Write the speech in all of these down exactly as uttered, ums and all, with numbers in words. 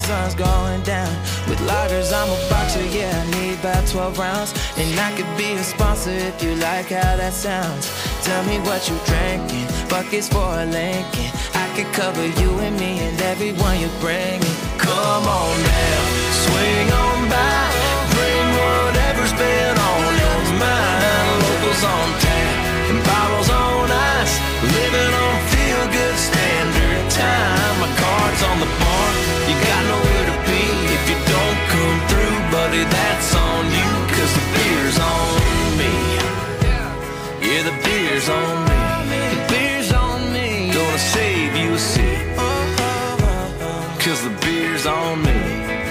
sun's going down. With loggers, I'm a boxer, yeah, I need about twelve rounds. And I could be a sponsor if you like how that sounds. Tell me what you drinking, buckets for a Lincoln. I could cover you and me and everyone you bring. Come on now, swing on by, bring whatever's been on your mind. Locals on tap and bottles on ice, living on feel-good standard time. My card's on the bar, you got nowhere to be. If you don't come through, buddy, that's on you. Cause the beer's on me. Yeah, the beer's on me. The beer's on me. Gonna save you a seat. Cause the beer's on me.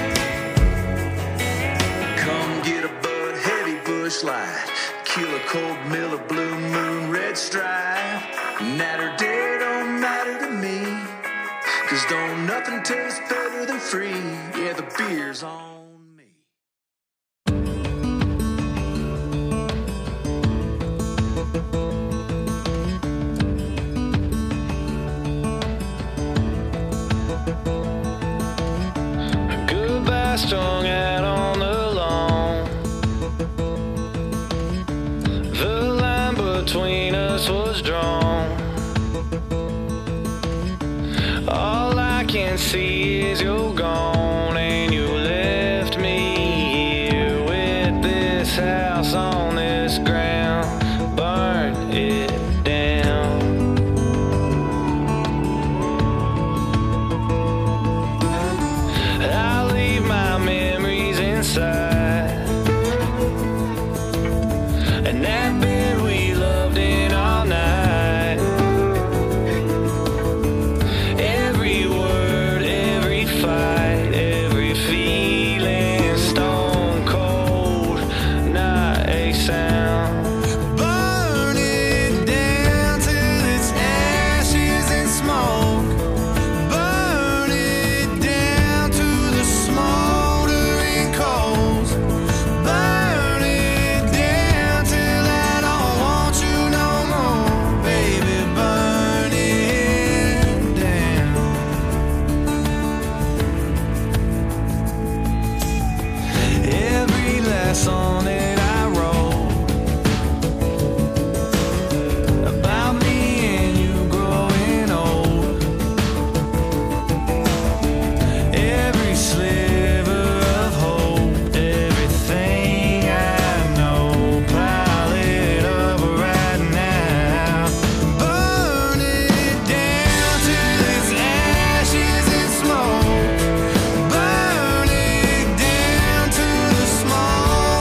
Come get a Bud Heavy Bush Light, Killer Cold Miller Blue Moon Red Stripe. Natter day don't matter to me, cause don't nothing taste better than free. Yeah, the beer's on me. Goodbye strung out on the lawn. The line between us was drawn. All I can see is you're gone, and you left me here with this house on this ground. Burn it down. I leave my memories inside, and that bed we loved in all night. Song that I wrote about me and you growing old. Every sliver of hope, everything I know, pile it up right now. Burn it down till it's ashes and smoke. Burn it down to the small.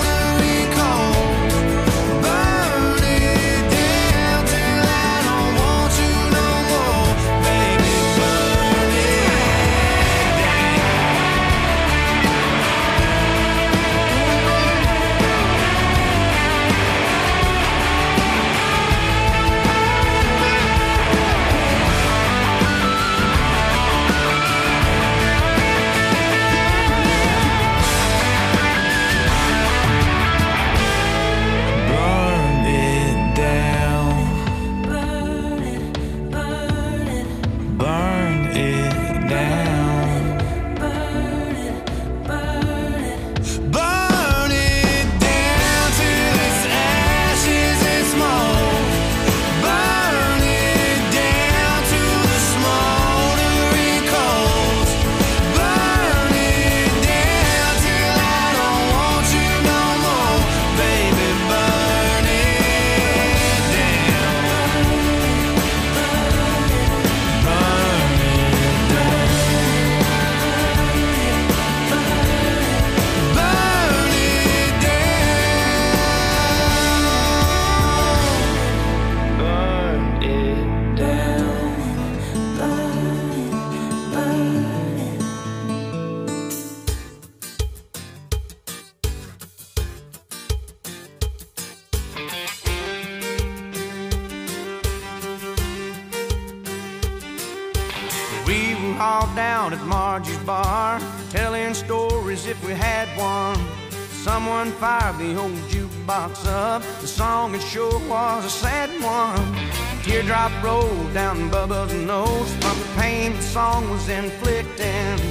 We were all down at Margie's bar, telling stories if we had one. Someone fired the old jukebox up. The song it sure was a sad one. A teardrop rolled down Bubba's nose from the pain the song was inflicting.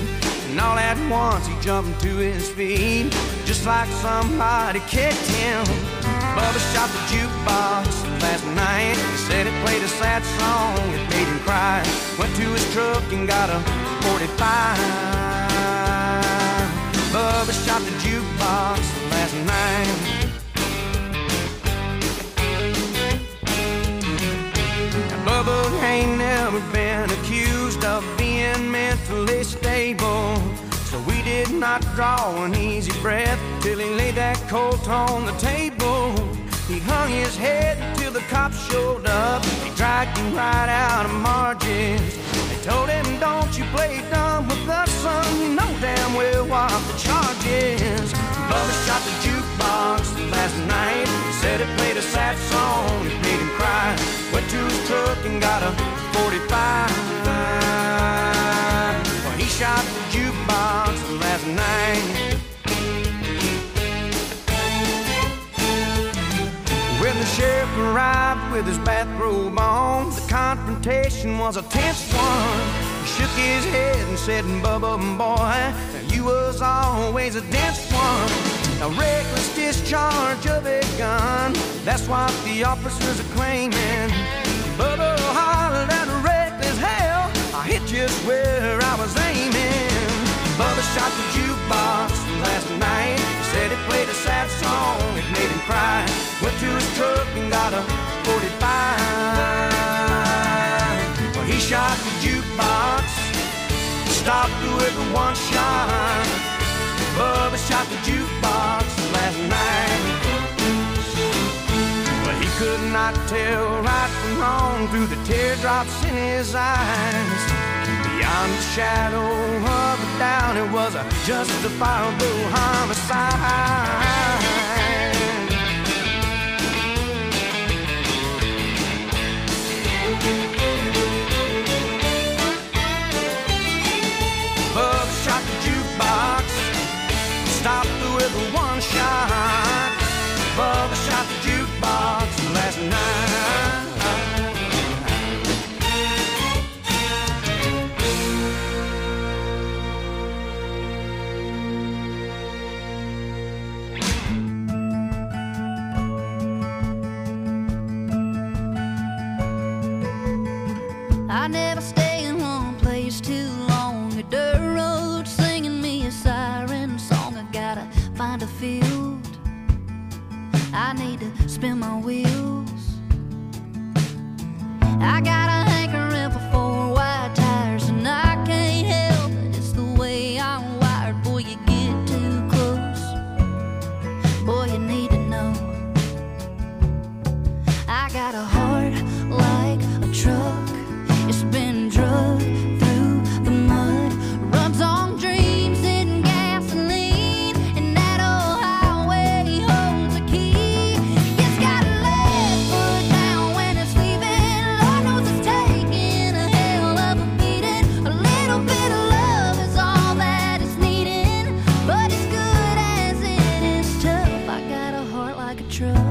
And all at once he jumped to his feet, just like somebody kicked him. Bubba shot the jukebox last night. He said it played a sad song, it made him cry. Went to his truck and got a forty-five. Bubba shot the jukebox last night. Now, Bubba ain't never been accused of being mentally stable, so we did not draw an easy breath till he laid that colt on the table. He hung his head till the cops showed up. He dragged him right out of Marge's. They told him, don't you play dumb with us, son. You know damn well what the charge is. Bubba shot the jukebox last night. He said it played a sad song, it made him cry. Went to his truck and got a forty-five. Well, he shot the jukebox last night. When the sheriff arrived with his bathrobe on, the confrontation was a tense one. He shook his head and said, Bubba, boy, you was always a dense one. A reckless discharge of a gun, that's what the officers are claiming. Bubba hollered at a reckless hell, I hit just where I was aiming. Bubba shot the jukebox last night. He said it played a sad song, it made him cry. Went to his truck and got a forty-five. Well, he shot the jukebox, stopped with a one shot. Bubba shot the jukebox last night. Well, he could not tell right from wrong through the teardrops in his eyes. Beyond the shadow of a doubt, it was a justifiable homicide. Bubba shot the jukebox, stopped with a one shot. Bubba shot the jukebox last night. I never stay in one place too long. A dirt road singing me a siren song. I gotta find a field, I need to spin my wheels. I got a hankering for four wide tires, and I can't help it, it's the way I'm wired. Boy, you get too close, boy, you need to know. I got a heart like a truck, it's been drugged through the mud, runs on dreams and gasoline, and that old highway holds a key. It's got a left foot down when it's leaving. Lord knows it's taking a hell of a beating. A little bit of love is all that it's needing, but as good as it is tough, I got a heart like a truck.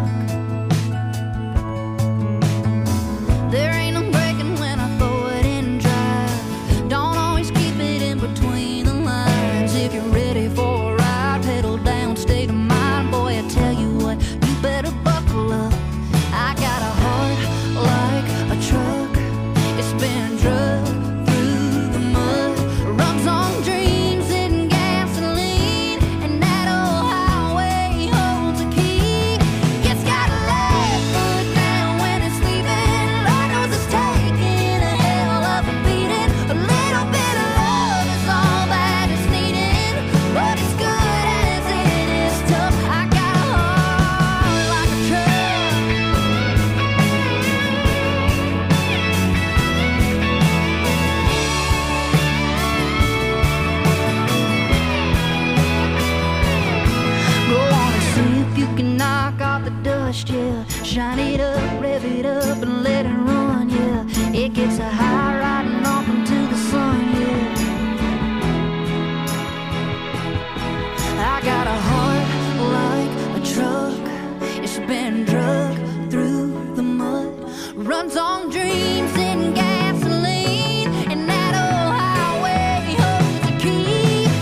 There ain't no breaking when I throw it in drive. Don't always keep it in between the lines. If you're ready for a ride, pedal down, state of mind. Boy, I tell you what, you better buckle up. I got a heart like a truck, it's been drugged through the mud, runs on dreams and gasoline, and that old highway holds a key. It's got a left foot down when it's leaving. Lord knows it's taking a hell of a beating. A little bit of love is all that it's needing, but as good as it is tough, I got a heart like a truck. Go on and see if you can knock off the dust, yeah. Shine it up, rev it up, and let it run, yeah. It gets a high riding off into the sun, yeah. I got a heart like a truck, it's been drugged through the mud, runs on dreams and gasoline, and that old highway holds a key.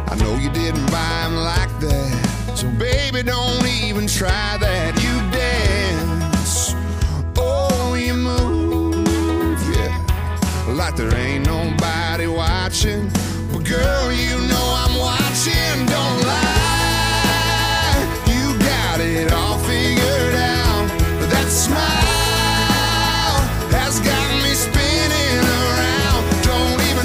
I know you didn't buy them like that, so baby, don't even try that. You dance, oh, you move, yeah, like there ain't nobody watching. But girl, you know I'm watching, don't lie. You got it all figured out. That smile has got me spinning around. Don't even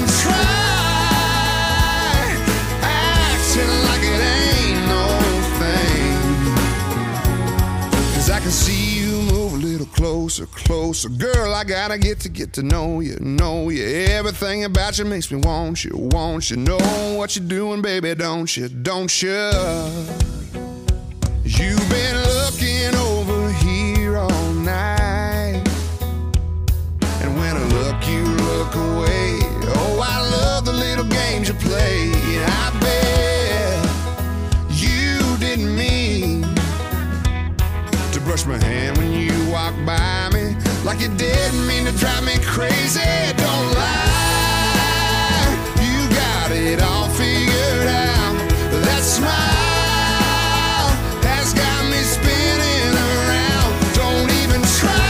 try acting like it ain't no thing, 'cause I can see you move a little closer, closer. Girl, I gotta get to get to know you, know you. Everything about you makes me want you, want you. Know what you're doing, baby, don't you, don't you? You've been looking over here all night, and when I look, you look away. Oh, I love the little games you play. I bet you didn't mean to brush my hand when you walked by me, like you didn't mean to drive me crazy. Don't lie, you got it all figured out. That smile has got me spinning around. Don't even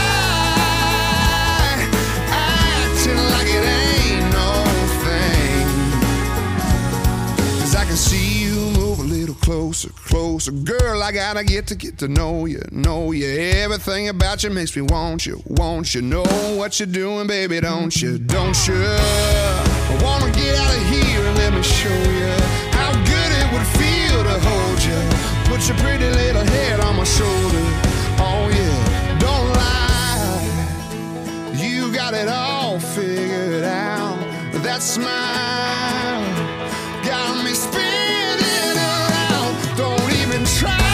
try acting like it ain't no thing, 'cause I can see you move a little closer, closer. Girl, I gotta get to get to know you, know you. Everything about you makes me want you, want you. Know what you're doing, baby, don't you, don't you? I wanna get out of here and let me show you how good it would feel to hold you. Put your pretty little head on my shoulder. Oh yeah, don't lie, you got it all figured out. That smile got me spinning around. Don't even try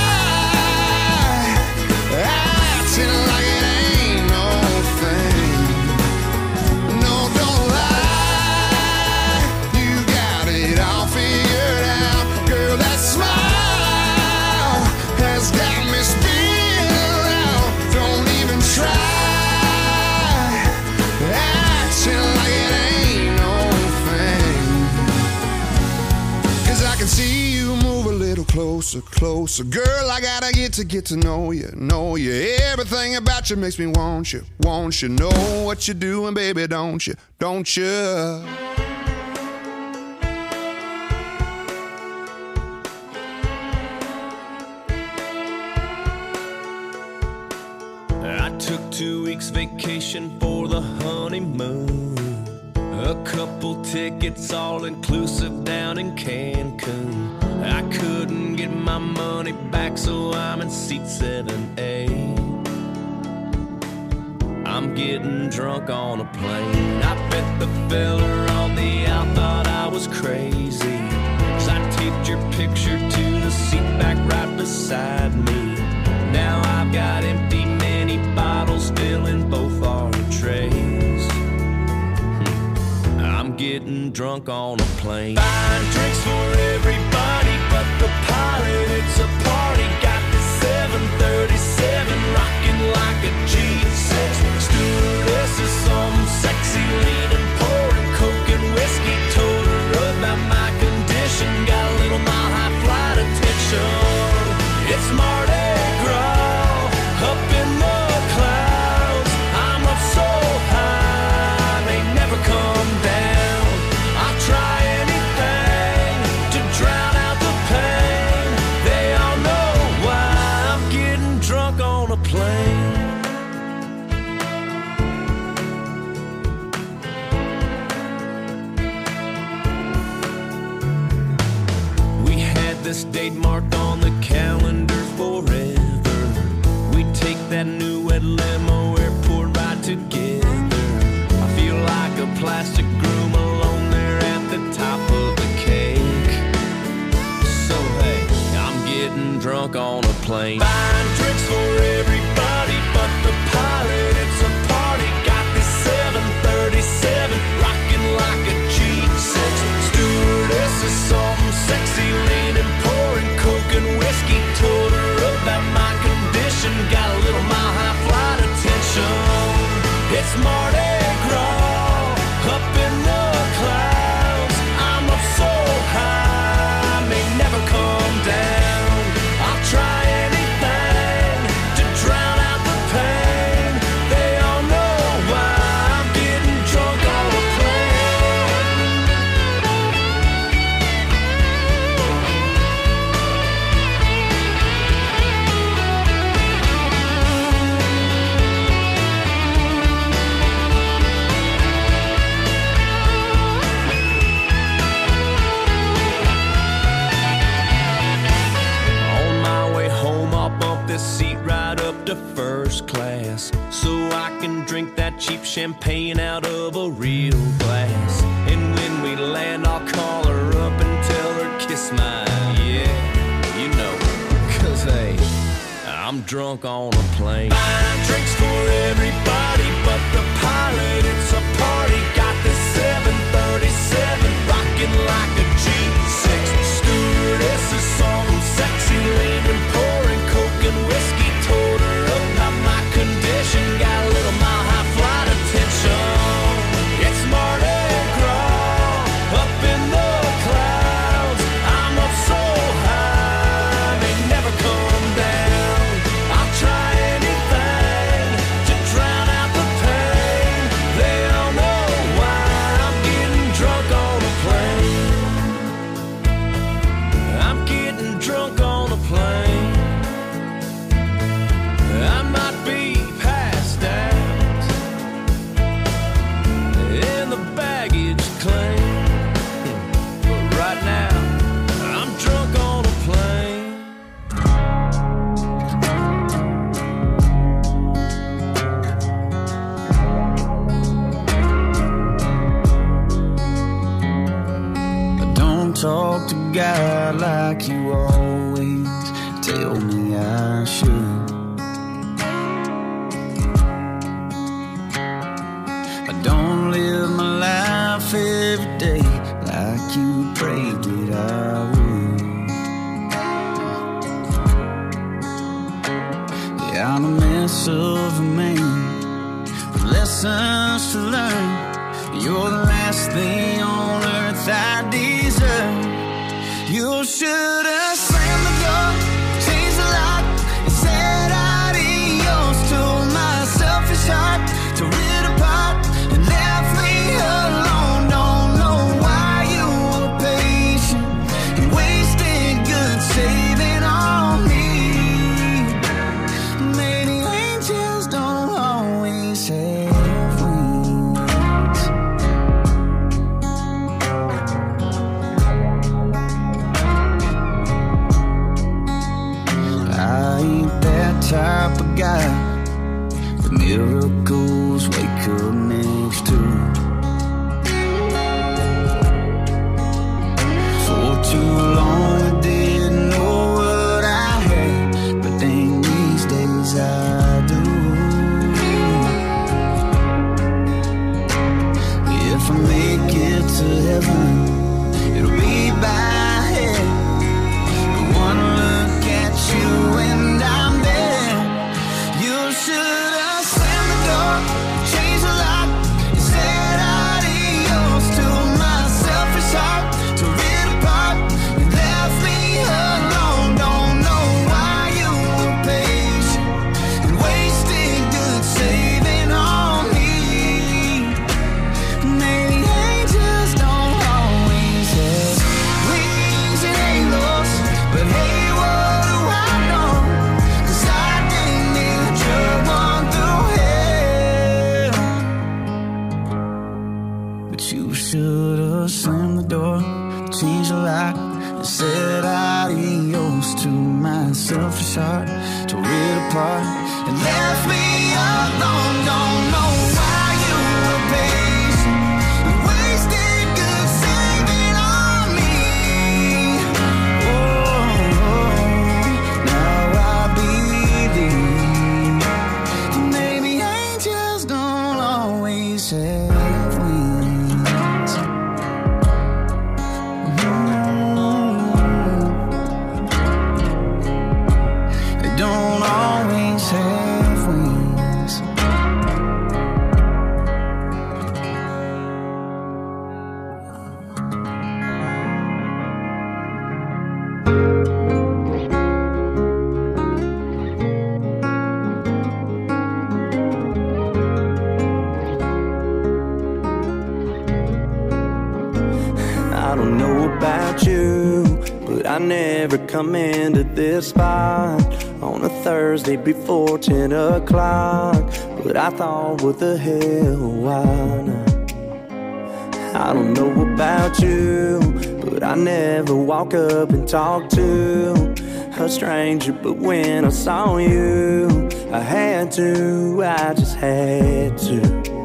acting like it ain't no thing. No, don't lie, you got it all figured out. Girl, that smile has got me spinning around. Don't even try acting like it ain't no thing, 'cause I can see you move a little closer, closer. Girl, I gotta get to get to know you, know you. Everything about you makes me want you, want you. Know what you're doing, baby, don't you, don't you? I took two weeks vacation for the honeymoon. A couple tickets all inclusive down in Cancun. I couldn't get my money back, so I'm in seat seven A. I'm getting drunk on a plane. I bet the fella on the out thought I was crazy, 'cause I taped your picture to the seat back right beside me. Now I've got empty mini bottles filling both our trays. I'm getting drunk on a plane. Buying drinks for everybody but the pilot. It's a party. Got the seven thirty-seven rocking like a G six. Stewardess is some sexy leaning, pouring coke and whiskey. Told her about my condition. Got a little mile high flight attention. It's Mardi Gras up in the clouds. I'm up so high, they never come down. I'll try anything to drown out the pain. They all know why I'm getting drunk on a plane. We had this date marked on the calendar forever. We take that new red limo airport ride together. I feel like a plastic groom alone there at the top of the cake. So hey, I'm getting drunk on a plane. Buying drinks for everybody but the pilot. It's a party. Got this seven thirty-seven rocking like a G six. Stewardess is some sexy leaning, pouring coke and whiskey. Told her about my condition. Got a little mile high flight attention. It's Mardi Gras up in the clouds. I'm up so high, cheap champagne out of a real glass. And when we land, I'll call her up and tell her kiss my, yeah, you know, cause hey, I'm drunk on a plane. Buying drinks for everybody but the pilot, it's a party. Got this seven thirty-seven rocking like a G six. Stewardesses saw them sexy, leaning, pouring coke and whiskey. Told her about my condition, got a little mile high flight attention. It's Mardi Gras up in the clouds. I'm up so high, they never come down. I'll try anything to drown out the pain. They don't know why I'm getting drunk on a plane. I'm getting drunk on a plane. I might be passed out in the baggage claim, but right now I'm drunk on a plane. Don't talk to God like you always tell me I should. I don't live my life every day like you prayed that I would. Yeah, I'm a mess of a man with lessons to learn. You're the last thing on earth I deserve. You should have slammed the door, changed the lock, and said adios to my selfish heart. To rid apart and left me alone. Don't know why you were patient and wasted good saving on me. Maybe angels don't always have wings. I ain't that type of guy the miracles wake up next to. For too long I didn't know what I had, but then these days I do. If I make it to heaven, it'll be by head. One look at you and I'm there. You should have slammed the door, changed the lock, and said adios to my selfish heart. To rid apart and left me alone. Don't know why you were patient and wasted good saving on me. Maybe angels don't always have wings and halos, but hey, what do I know? 'Cause I didn't need drug one through hell. But you should have slammed the door, changed the lock, and said adios to my selfish heart. To rid apart and left me alone. Don't know why you were patient and wasted good saving on me. Oh, now I believe maybe angels don't always have wings. They don't always have wings. I don't know about you, but I never come into this spot on a Thursday before ten o'clock. But I thought, what the hell, why not? I don't know about you, but I never walk up and talk to a stranger. But when I saw you, I had to, I just had to.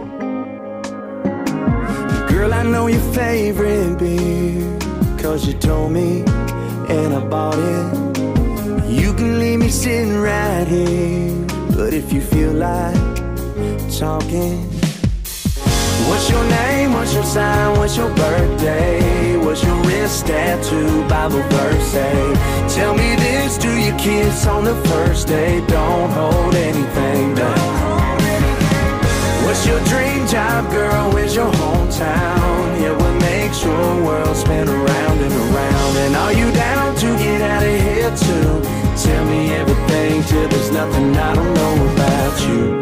I know your favorite beer, cause you told me and I bought it. You can leave me sitting right here, but if you feel like talking. What's your name, what's your sign, what's your birthday? What's your wrist tattoo, Bible verse say? Tell me this, do you kiss on the first day? Don't hold anything back. What's your dream job, girl, where's your hometown? Yeah, what makes your world spin around and around? And are you down to get out of here too? Tell me everything till there's nothing I don't know about you.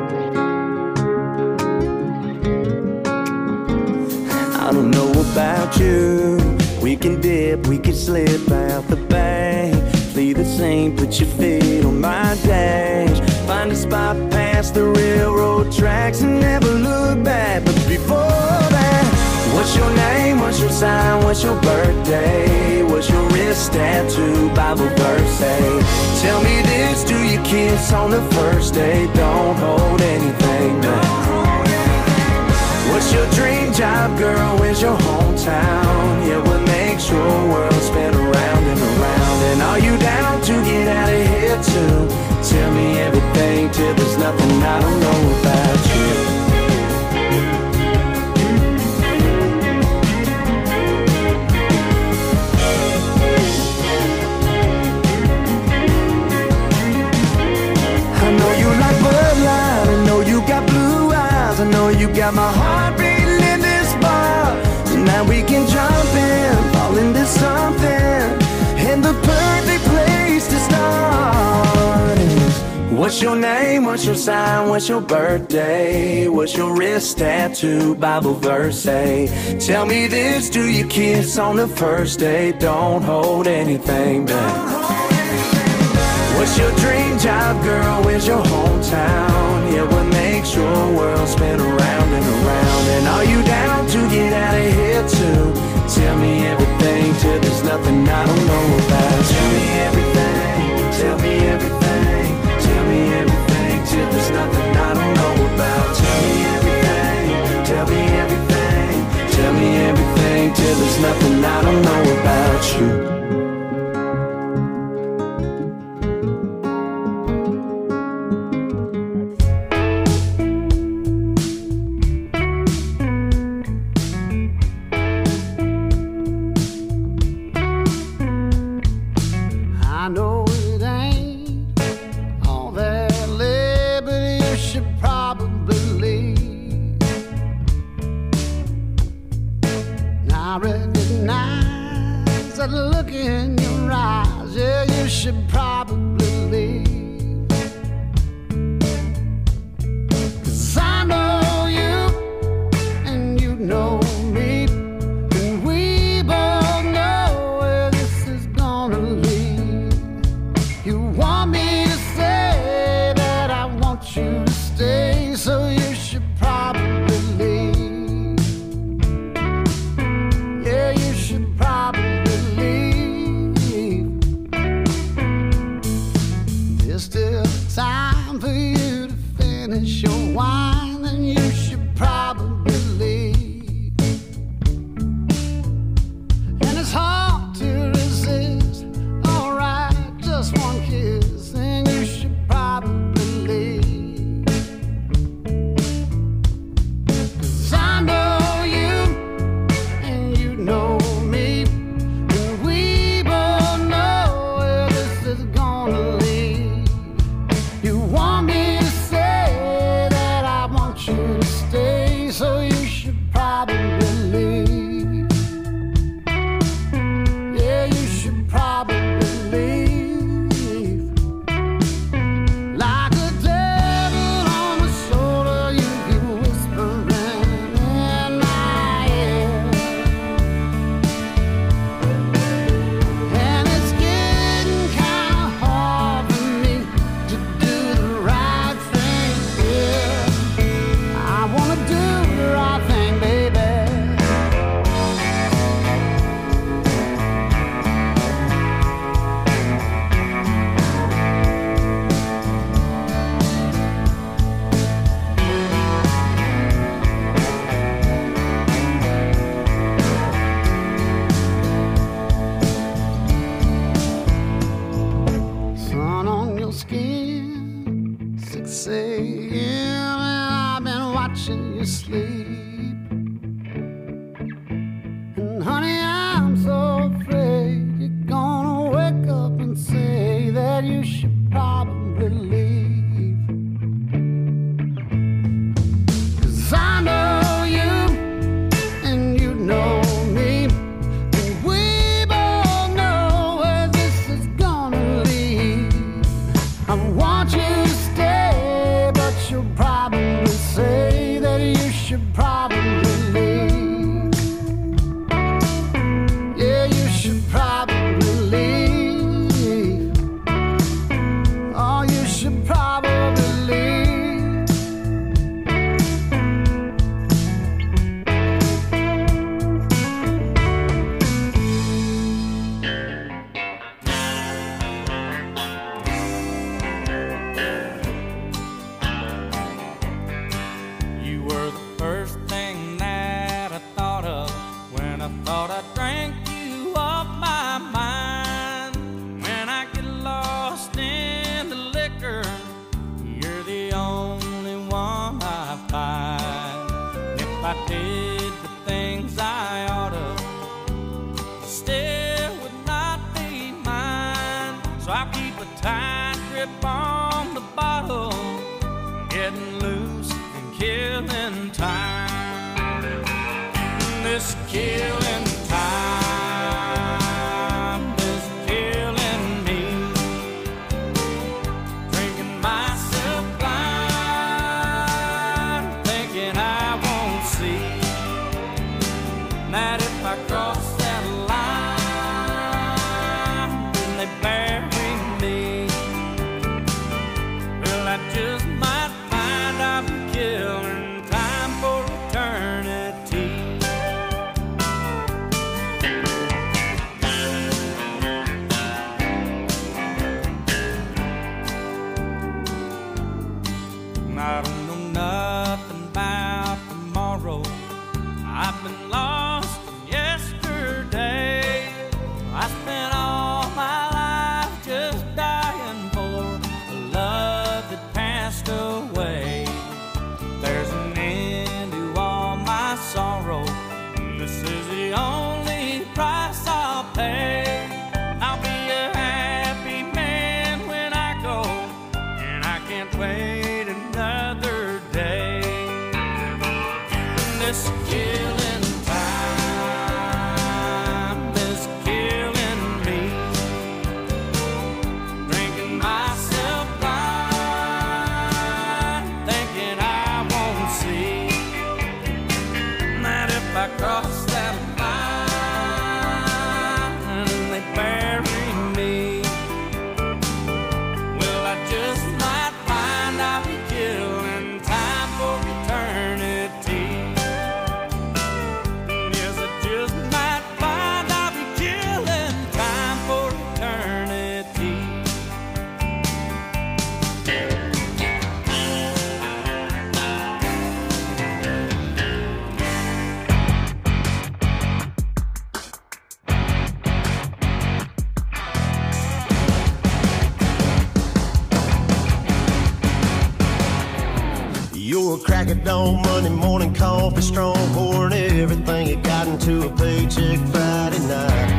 I don't know about you. We can dip, we can slip out the bank. Play the same, put your feet on my dash. Find a spot past the railroad tracks and never look back. But before that, what's your name, what's your sign, what's your birthday? What's your wrist tattoo, Bible verse say? Tell me this, do you kiss on the first day? Don't hold anything back. What's your dream job, girl, where's your hometown? Yeah, what makes your world spin around and around? And are you down to get out of here too? Tell me everything till there's nothing I don't know about you. I know you like Bud Light, I know you got blue eyes, I know you got my heart beating in this bar. Tonight we can jump in, fall into something, and the perfect place to start is, what's your name, what's your sign, what's your birthday? What's your wrist tattoo, Bible verse say? Tell me this, do you kiss on the first day? Don't hold anything back. What's your dream job, girl, where's your hometown? Yeah, what makes your world spin around and around? And are you down to get out of here too? Tell me everything till there's nothing I don't know about. Tell me everything, tell me everything, tell me everything till there's nothing I don't know about. Tell me everything, tell me everything, tell me everything till there's nothing I don't know about you. sleep. And honey, I'm so afraid you're gonna wake up and say that you should probably leave. 'Cause I know you and you know me, and we both know where this is gonna lead. I want you to stay, but you'll probably say that you should probably leave. Yeah, you should probably leave. Oh, you should probably leave. You were the first thing that I thought of when I thought I drank you off my mind. When I get lost in the liquor, you're the only one I find. If I did the things I oughta, still would not be mine. So I keep a tight grip on the bottle, getting loose and killing time. This killing time is killing me. Drinking myself blind, thinking I won't see that if I cross that line, then they bury me. Well, I just might find I'm killing time for eternity. I don't know nothing about tomorrow. I've been lost from yesterday. I spent all my life just dying for a love that passed away. There's an end to all my sorrow, and this is the only price I'll pay. I'll be a happy man when I go, and I can't wait another day. This killing time is killing me. Drinking myself blind, thinking I won't see that if I cross that line, they bury me. Well, I just might find I'll be killing time for eternity. Yes, I just might find I'll be killing time for eternity. You're a crack at dawn, Monday morning coffee, strong, pouring everything you got into a paycheck Friday night.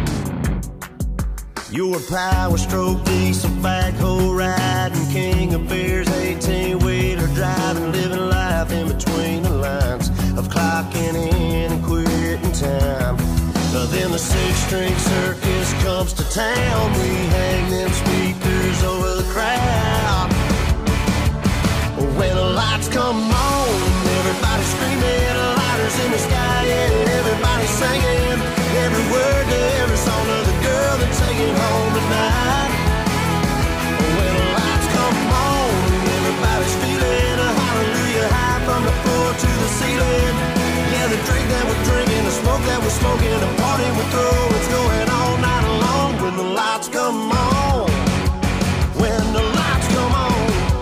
You're a power stroke, diesel backhoe riding, king of beers, eighteen-wheeler driving, living life in between the lines of clocking in and quitting time. Now then the six-string circus comes to town, we hang them speakers over the crowd. When the lights come on, everybody's screaming, lighters in the sky, and everybody's singing every word to every song of the girl they're taking home tonight. When the lights come on, everybody's feeling a hallelujah high from the floor to the ceiling. Yeah, the drink that we're drinking, the smoke that we're smoking, the party we're throwing, it's going all night long. When the lights come on, when the lights come on.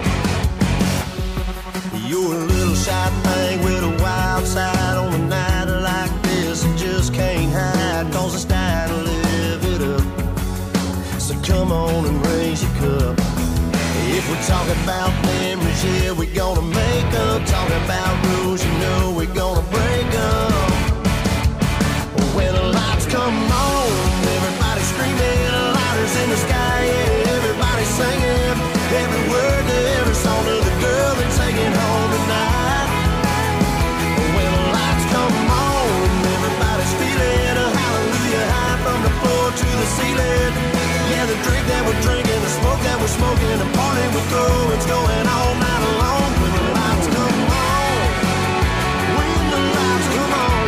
You're a little shy thing with a wild side on a night like this. You just can't hide, cause it's time to live it up. So come on and raise your cup. If we're talking about memories, yeah, we're gonna make them. Talking about rules, you know we're gonna break them. When the lights come on, everybody screaming, lighters in the sky, yeah, everybody singing. Every word to every song to the girl they're taking home tonight. When the lights come on, everybody's feeling a hallelujah high from the floor to the ceiling. Yeah, the drink that we're drinking, the smoke that we're smoking, the party we're throwing, it's going all night long. When the lights come on, when the lights come on.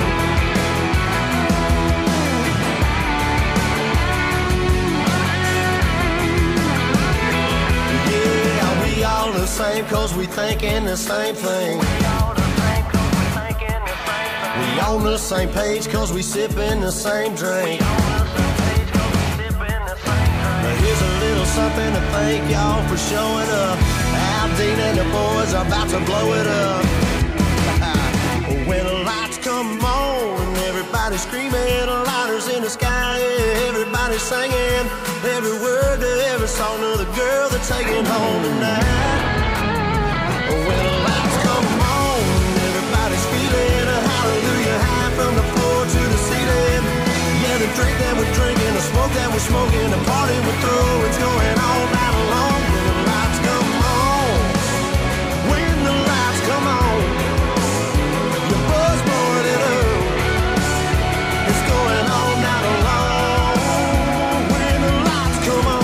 Yeah, we all the same cause we thinking the same thing. We all the same cause we thinking the same thing. We on the same page cause we sipping the same drink. Here's a little something to thank y'all for showing up. Al Dean and the boys are about to blow it up. When the lights come on, everybody's screaming, lighters in the sky, everybody's singing. Every word to every song to the girl they're taking home tonight. When the lights come on, everybody's feeling a hallelujah high from the floor to the ceiling. Yeah, the drink that we're drinking, the smoke that we're smoking, the party we're throwing, it's going all night long. When the lights come on, when the lights come on, the buzz blowing it up, it's going all night long. When the lights come on.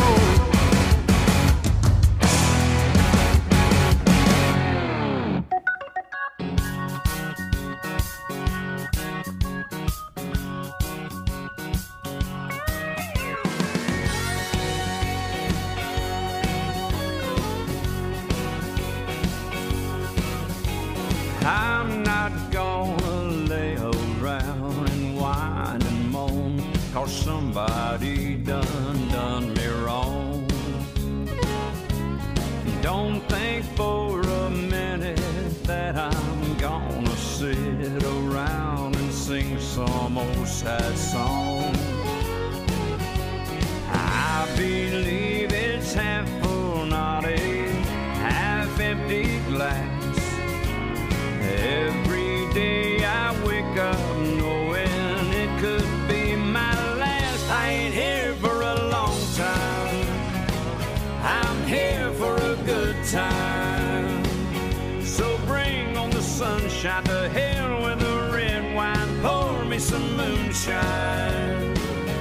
I'm not gonna lay around and whine and moan, cause somebody done done me wrong. Don't think for a minute that I'm gonna sit around and sing some old sad song. I believe it's half full, not a half empty glass. Every day I wake up knowing it could be my last. I ain't here for a long time, I'm here for a good time. So bring on the sunshine, to hell with the red wine, pour me some moonshine.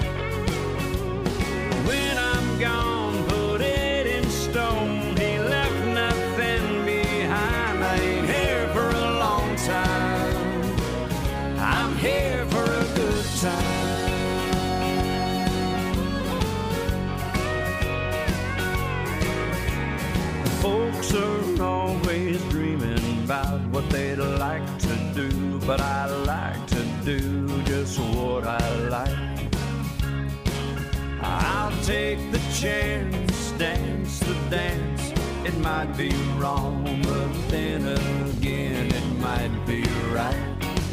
When I'm gone, put it in stone, he left nothing behind. I ain't here for a long time, I'm here for a good time. Folks are always dreaming about what they'd like to do, but I like to do just what I like. I'll take the chance, dance the dance. It might be wrong, but then again it might be right.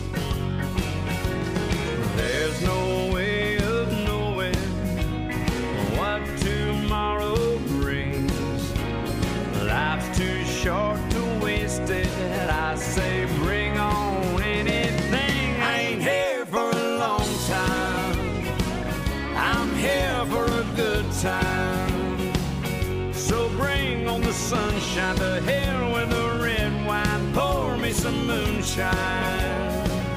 There's no way of knowing what tomorrow brings. Life's too short to waste it. I say bring on anything. I ain't here for a long time, I'm here for a good time. So bring on the sunshine, to hell with the red wine, pour me some moonshine.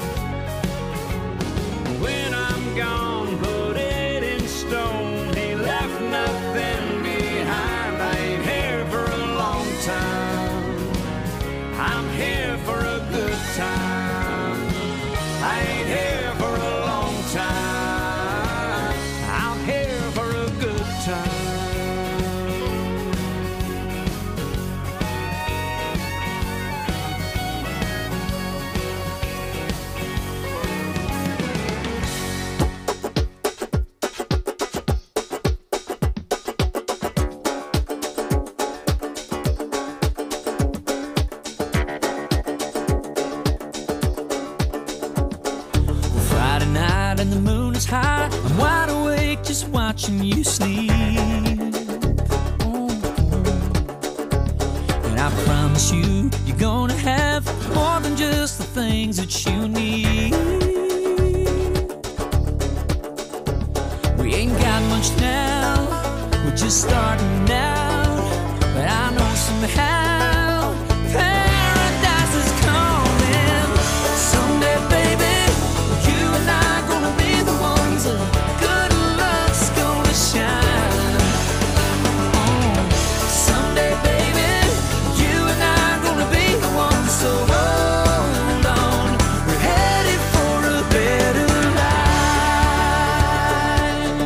When I'm gone, put it in stone, he left nothing behind. I ain't here for a long time, I'm here for a good time. I ain't here for a long time, I'm here for a good time. High, I'm wide awake just watching you sleep. promise you, you're gonna have more than just the things that you need. We ain't got much now, we're just starting out, but I know somehow paradise is coming. Someday, baby, you and I are gonna be the ones that good luck's gonna shine. Oh, someday, baby, you and I are gonna be the ones, so hold on, we're headed for a better life.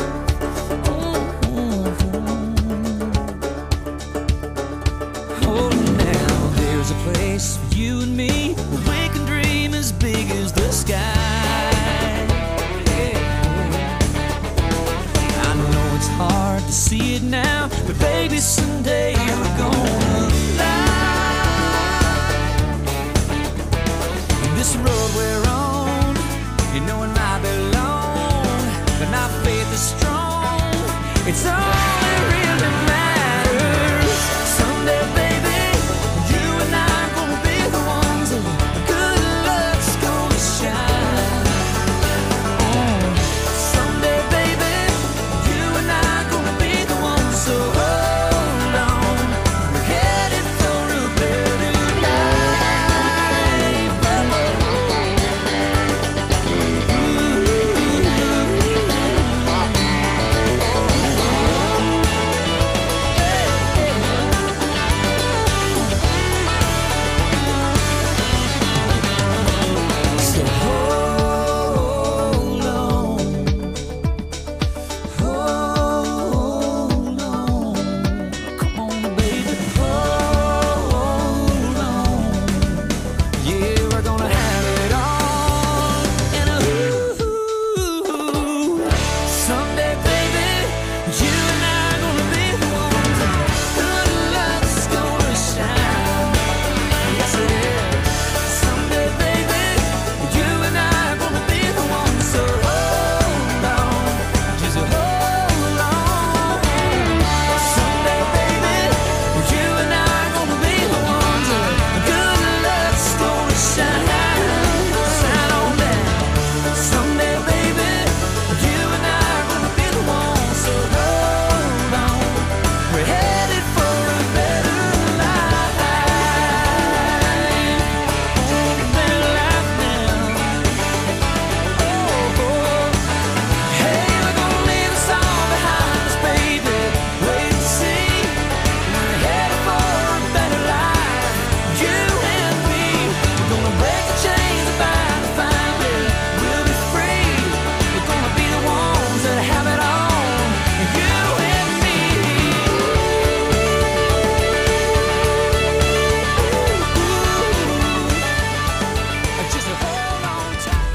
Oh, now there's a place for you and me where we can dream as big as the sky. Yeah. I know it's hard to see it now, but baby, someday we're gonna fly. And this road we're on, you know it might be long, but my faith is strong. It's all that really matters. Someday, baby, you and I are gonna be the ones that good luck's gonna shine. Oh, someday, baby, you and I are gonna be the ones, so hold on, we're headed for a better life. So hold on, hold on, come on, baby, hold on. Yeah, we're gonna have it all in a ooh. Someday, baby, you and I are gonna be the ones that good luck's gonna shine. Yes, it is. Someday, baby, you and I are gonna be the ones, so hold on, just hold on. Someday, baby, you and I are gonna be the ones that good luck's gonna shine. Shine on down. Someday, baby, you and I are gonna be the ones, so hold on, we're headed for a better life. Oh, a better life now. Oh, oh. Hey, we're gonna leave us all behind us, baby. Wait and see. We're headed for a better life. You and me. We're gonna break the chains that bind us finally. We'll be free. We're gonna be the ones that have it all. You and me. Just hold on tight.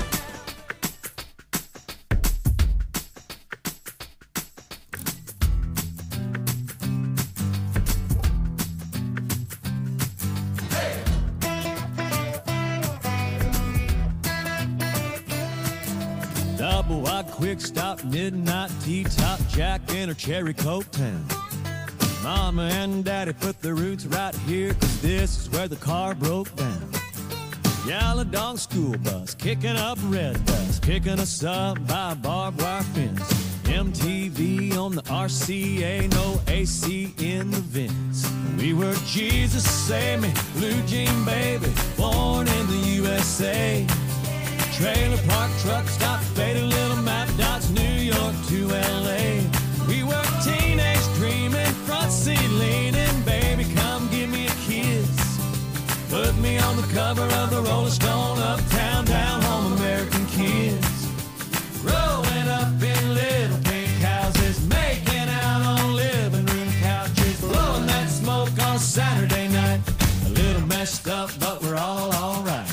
Double wide, quick stop, midnight tea top, Jack in her cherry coke town. Mama and Daddy put their roots right here, 'cause this is where the car broke down. Yellow dog school bus, kicking up red dust, picking us up by a barbed wire fence. M T V on the R C A, no A C in the vents. We were Jesus Save Me, Blue Jean Baby, born in the U S A. Trailer park truck stop, faded little map dots, New York to L A. We were teenage dreaming, front seat leaning, baby, come give me a kiss. Put me on the cover of the Rolling Stone, uptown, down home, American kids. Growing up in little pink houses, making out on living room couches, blowing that smoke on Saturday night. A little messed up, but we're all alright.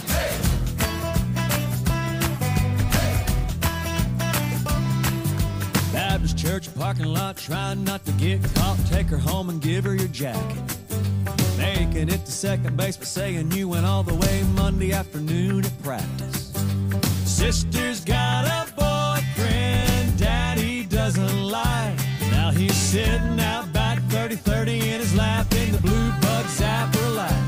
Baptist church parking lot, trying not to get caught. Take her home and give her your jacket. Making it to second base, but saying you went all the way Monday afternoon at practice. Sister's got a boyfriend Daddy doesn't like. Now he's sitting out back thirty thirty in his lap in the blue bug zapper light.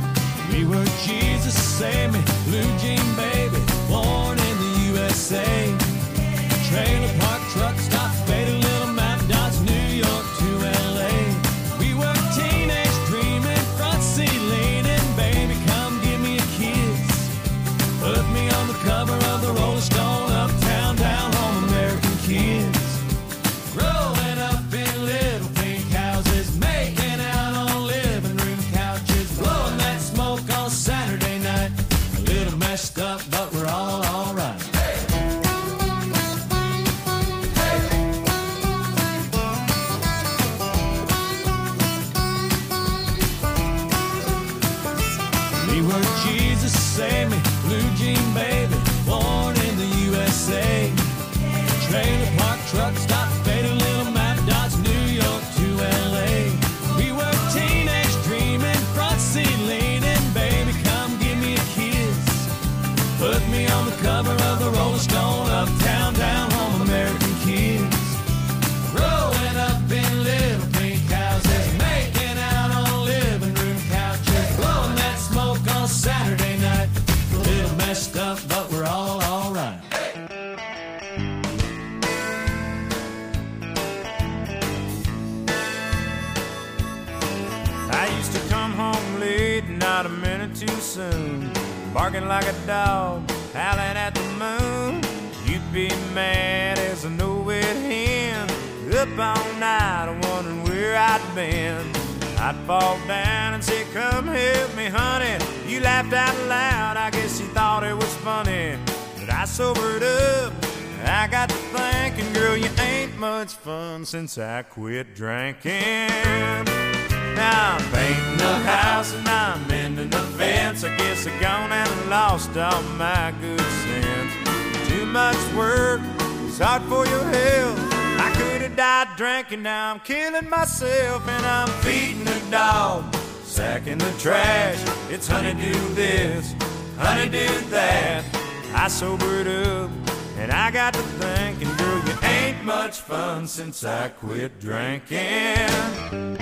too soon. Barking like a dog, howling at the moon. You'd be mad as a no-wet hen. Up all night wondering where I'd been. I'd fall down and say, come help me, honey. You laughed out loud, I guess you thought it was funny. But I sobered up, I got to thinking, girl, you ain't much fun since I quit drinking. Now I'm painting the house and I'm mending the fence. I guess I gone and lost all my good sense. Too much work, it's hard for your health. I could have died drinking, now I'm killing myself. And I'm feeding the dog, sacking the trash. It's honeydew this, honeydew that. I sobered up and I got to thinking, girl, you ain't much fun since I quit drinking.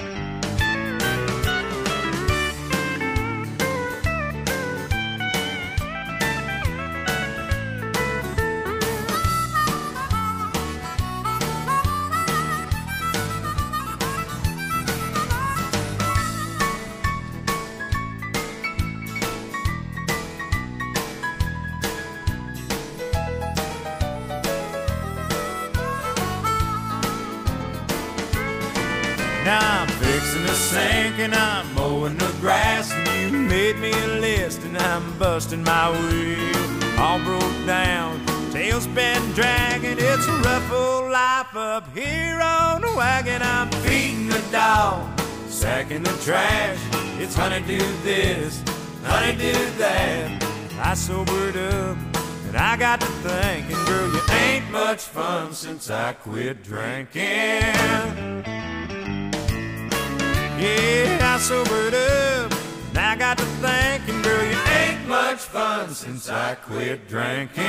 Now I'm fixing the sink and I'm mowing the grass. And you made me a list and I'm busting my wheel. All broke down, tail's been dragging. It's a rough old life up here on the wagon. I'm feeding the dog, sacking the trash. It's honeydew this, honeydew that. I sobered up and I got to thinking, girl, you ain't much fun since I quit drinking. Yeah, I sobered up, and I got to thinking, girl, you ain't much fun since I quit drinking.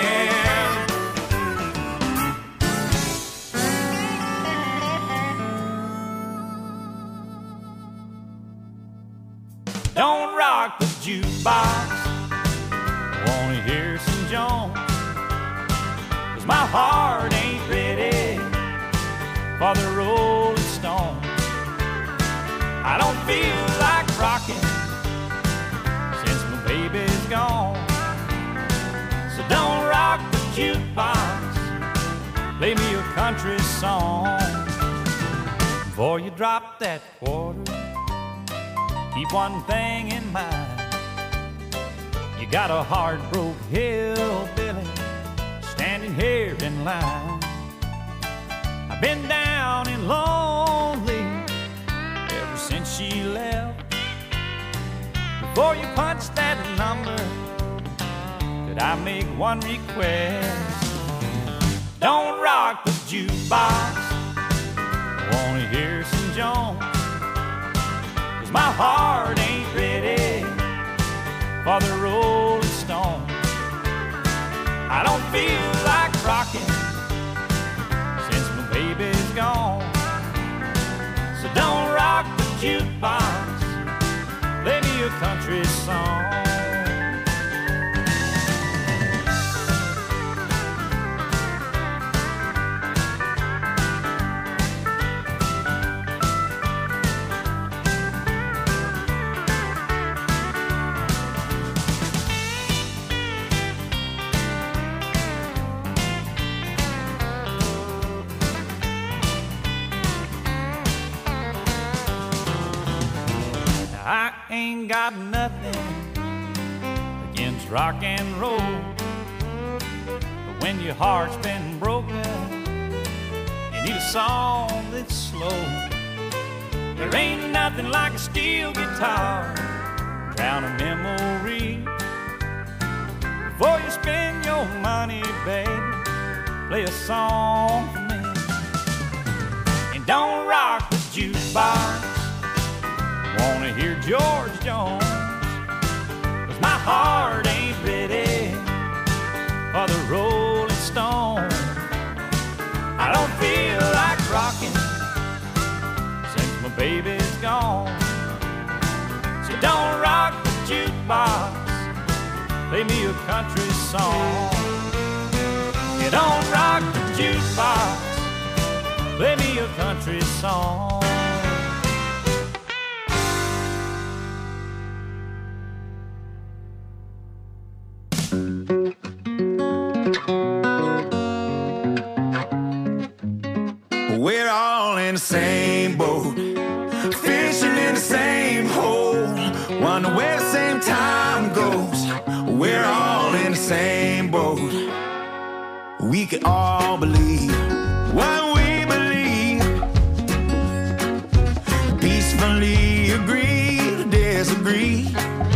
Don't rock the jukebox, I wanna hear some Jones, 'cause my heart ain't ready for the Rolling Stones. I don't feel like rocking since my baby's gone. So don't rock the jukebox, play me a country song. Before you drop that quarter, keep one thing in mind. You got a heart-broke hillbilly standing here in line. I've been down and lonely since she left. Before you punch that number, could I make one request? Don't rock the jukebox, I wanna hear some Jones, 'cause my heart ain't ready for the Rolling Stones. I don't feel like rocking since my baby's gone. So don't rock the jukebox, play me a country song. I ain't got nothing against rock and roll, but when your heart's been broken, you need a song that's slow. There ain't nothing like a steel guitar, drown a memory. Before you spend your money, baby, play a song for me. And don't rock the jukebox, wanna hear George Jones, 'cause my heart ain't ready for the Rolling Stones. I don't feel like rocking since my baby's gone. So don't rock the jukebox, play me a country song. You don't rock the jukebox, play me a country song. We're all in the same boat, fishing in the same hole, wonder where the same time goes. We're all in the same boat. We can all believe what we believe, peacefully agree to disagree.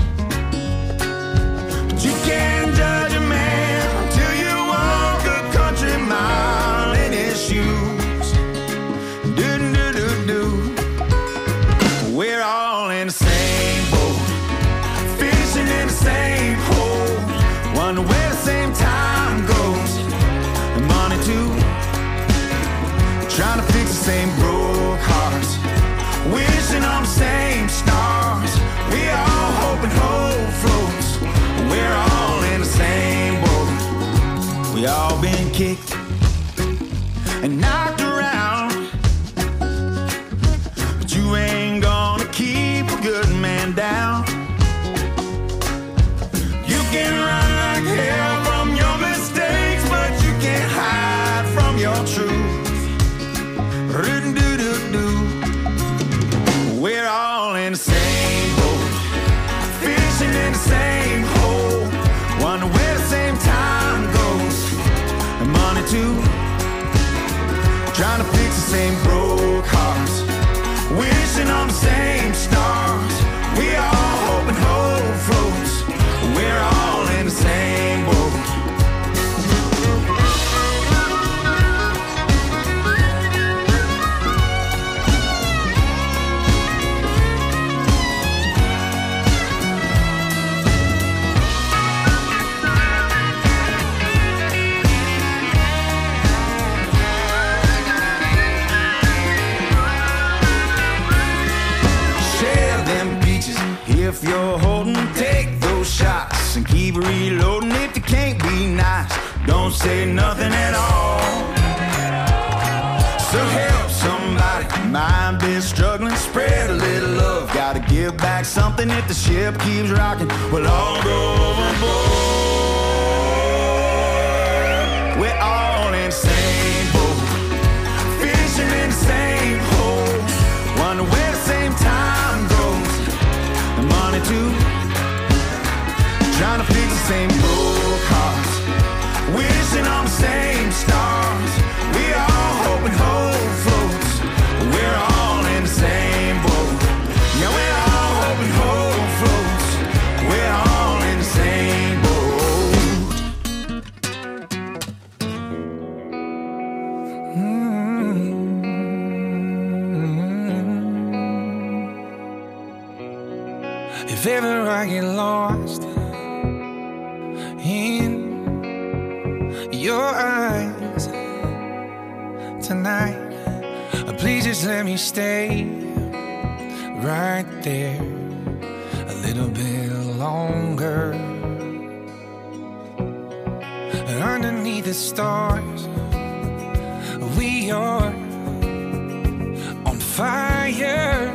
But you can't judge a man till you walk a country mile in his shoes. Do do do do. We're all in the same boat, fishing in the same hole, wonder where the same time goes. And money too, trying to fix the same broke hearts, wishing on the same stars. We all hoping hope floats. We're all in the same boat. We all been kicked and knocked around, but you ain't gonna keep a good man down. You can run like hell from your mistakes, but you can't hide from your truth. Do-do-do-do. We're all in the same boat, fishing in the same hole, wonder where the same time goes. And money too, trying to fix the same broke hearts, wishing on the same stars. We all hoping hope floats. We're all in the same boat. If you're holding, take those shots and keep reloading. If you can't be nice, don't say nothing at all. So help somebody, mind be struggling, spread a little love. Gotta give back something if the ship keeps rocking. We'll all go overboard. We're all in the same boat, fishing in the same hole, wonder where the same time goes. Money too, trying to fix the same broke hearts, wishing on the same stars. We all hoping hope floats. We're all in the same boat. Yeah, we're all hoping hope floats. We're all in the same boat. Mm-hmm. If ever I get lost in your eyes tonight, please just let me stay right there a little bit longer. Underneath the stars, we are on fire.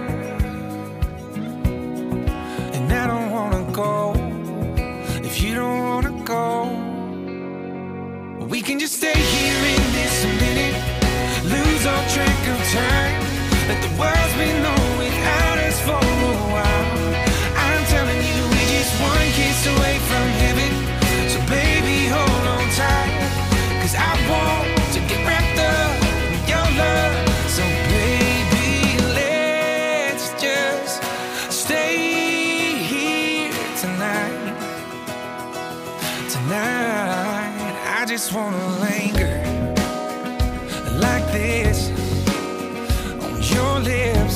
I don't wanna go if you don't wanna go. We can just stay here in this minute, lose all track of time. Let the world's been on without us for a while. I'm telling you, we're just one kiss away from heaven. So baby, hold on tight, 'cause I want to get wrapped up in your love. So baby, let's just stay tonight, tonight. I just wanna linger like this on your lips.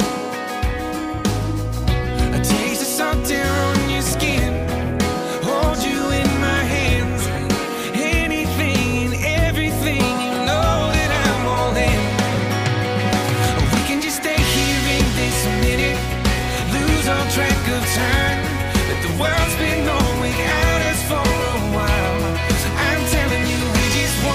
I taste the salt air on your skin, hold you in my hands. Anything and everything, you know that I'm all in. We can just stay here in this minute, lose all track of time. The world's been on without us for a while. I'm telling you, we just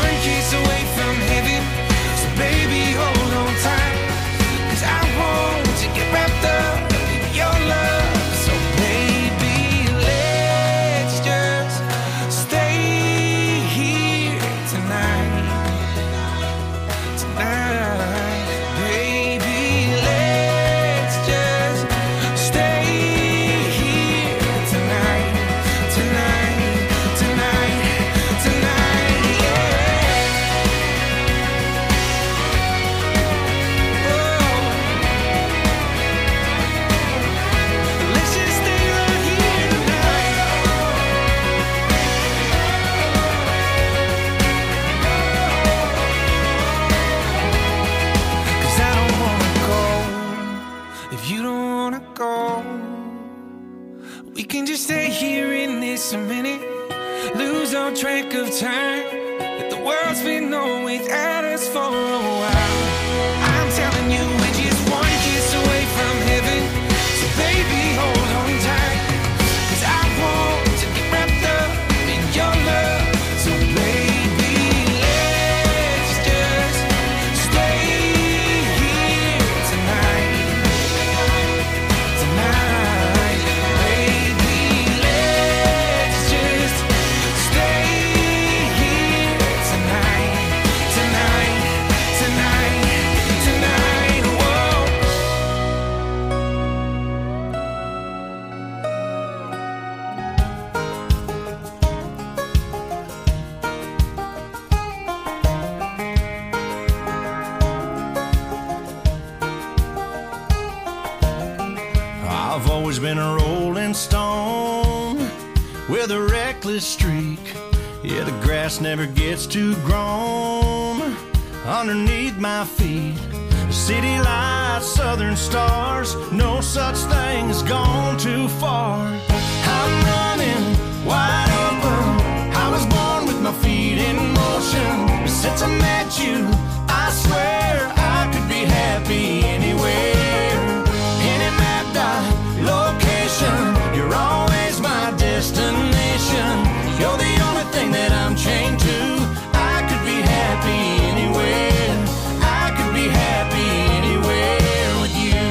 so many. Lose all track of time. Let the world's been no without us for a while. I'm telling you, we're just one kiss away from heaven. So baby, hold on tight, 'cause I want to get wrapped up in your love. So baby, let's just stay here tonight. Tonight, baby, let's just stay here tonight. Tonight, tonight, tonight, whoa. I've always been a rolling stone with a reckless streak. Yeah, the grass never gets too grown underneath my feet. City lights, southern stars, no such thing as gone too far. I'm running wide open. I was born with my feet in motion. Since I met you, I swear I could be happy anywhere. Any map dot location, you're always my destination. You're the only thing that I'm chained to. I could be happy anywhere. I could be happy anywhere with you.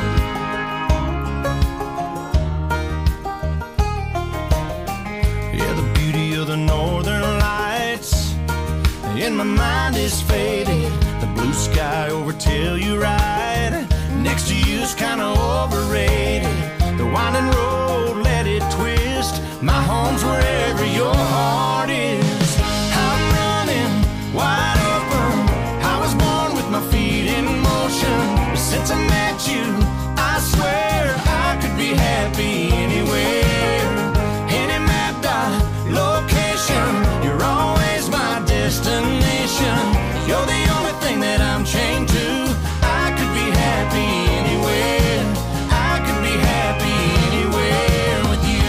Yeah, the beauty of the northern lights in my mind is faded. The blue sky over Telluride next to you's kinda overrated. The winding road, let it twist. My home's wherever your heart is. I'm running wide open. I was born with my feet in motion. Since I met you, I swear I could be happy anywhere. Any map dot location, you're always my destination. You're the only thing that I'm chained to. I could be happy anywhere. I could be happy anywhere with you.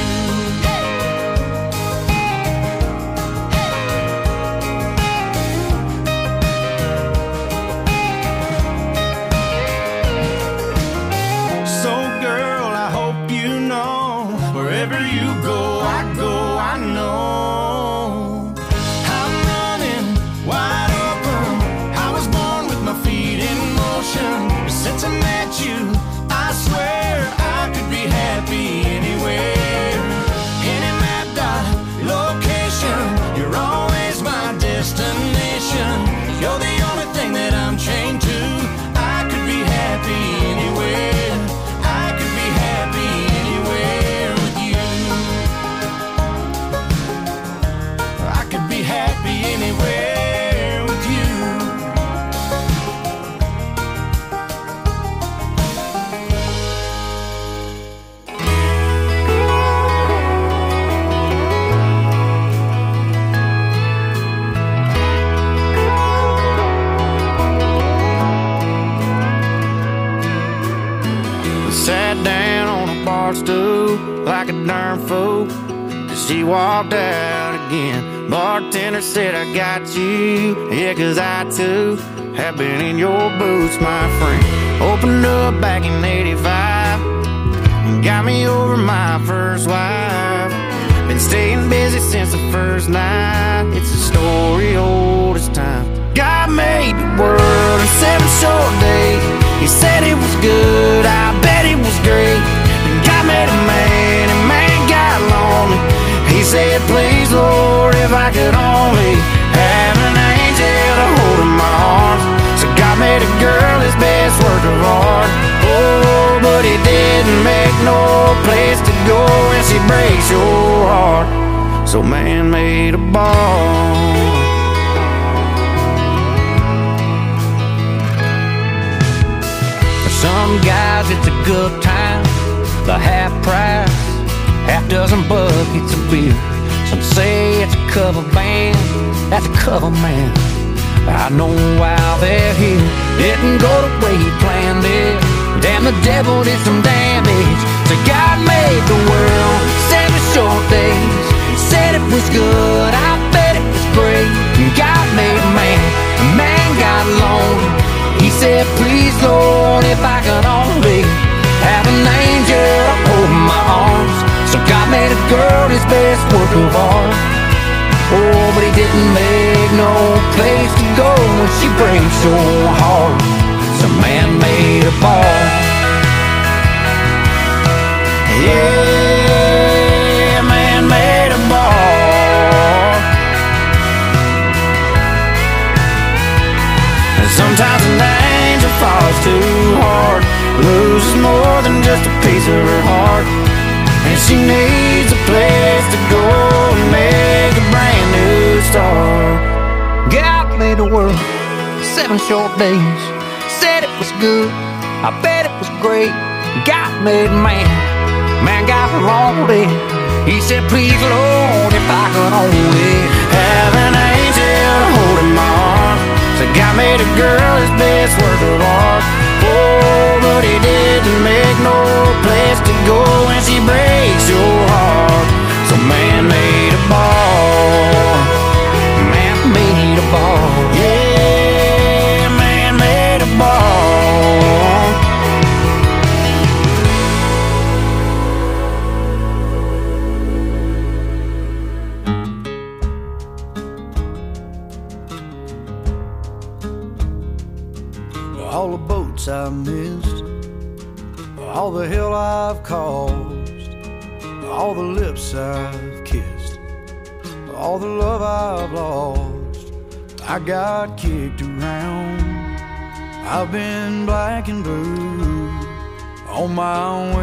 So girl, I hope you know, wherever you go, I go, I know. I'm running wide open. I was born with my feet in motion. Since I met you, I swear I could be happy anywhere. Any map dot location, you're always my destination. You're the only thing that I'm chained to. I could be happy anywhere. I could be happy anywhere with you. I could be happy anywhere with you. Sat down on a bar stool like a darn fool. She walked out again. Bartender said, I got you. Yeah, 'cause I too have been in your boots, my friend. Opened up back in eighty-five. Got me over my first wife. Been staying busy since the first night. It's a story old as time. God made the world in seven short days. He said it was good, I bet it was great. Then God made a man, and man got lonely. He said, please, Lord, if I could only have an angel to hold in my arms. So God made a girl his best work of art. Oh, but he didn't make no place to go when she breaks your heart. So man made a bar. Some guys it's a good time, the half price, half dozen buckets of beer. Some say it's a cover band, that's a cover man. I know while they're here, didn't go the way he planned it. Damn, the devil did some damage. So God made the world seven short days. was good, I bet it was great. God made man, man got lonely. He said, please Lord, if I could only have an angel to hold in my arms. So God made a girl his best work of art. Oh, but he didn't make no place to go when she breaks so hard. So man made a bar. Yeah, man made a bar. And sometimes an angel falls too hard, loses more than just a piece of her heart, and she needs a place to go and make a brand new start. God made the world seven short days, said it was good, I bet it was great. God made man, man got lonely. He said, please Lord, if I could only have an angel to hold in my arms. So God made a girl his best work of art. Oh, but he didn't make no place to go when she breaks your heart. So man made a bar. Man made a bar. Yeah, man made a bar. All the boats I missed, all the hell I've caused, all the lips I've kissed, all the love I've lost. I got kicked around, I've been black and blue on my way